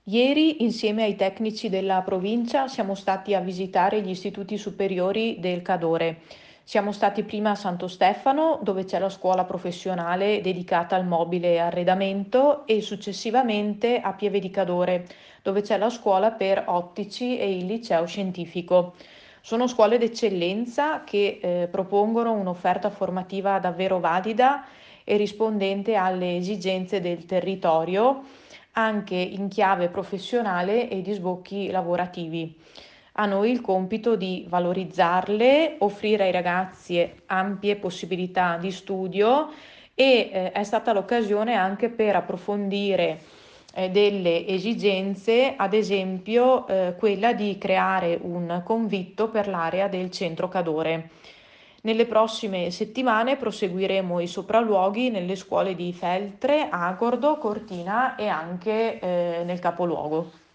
Ieri, insieme ai tecnici della provincia, siamo stati a visitare gli istituti superiori del Cadore. Siamo stati prima a Santo Stefano, dove c'è la scuola professionale dedicata al mobile e arredamento, e successivamente a Pieve di Cadore, dove c'è la scuola per ottici e il liceo scientifico. Sono scuole d'eccellenza che propongono un'offerta formativa davvero valida e rispondente alle esigenze del territorio, anche in chiave professionale e di sbocchi lavorativi. A noi il compito di valorizzarle, offrire ai ragazzi ampie possibilità di studio e è stata l'occasione anche per approfondire delle esigenze, ad esempio quella di creare un convitto per l'area del centro Cadore. Nelle prossime settimane proseguiremo i sopralluoghi nelle scuole di Feltre, Agordo, Cortina e anche nel capoluogo.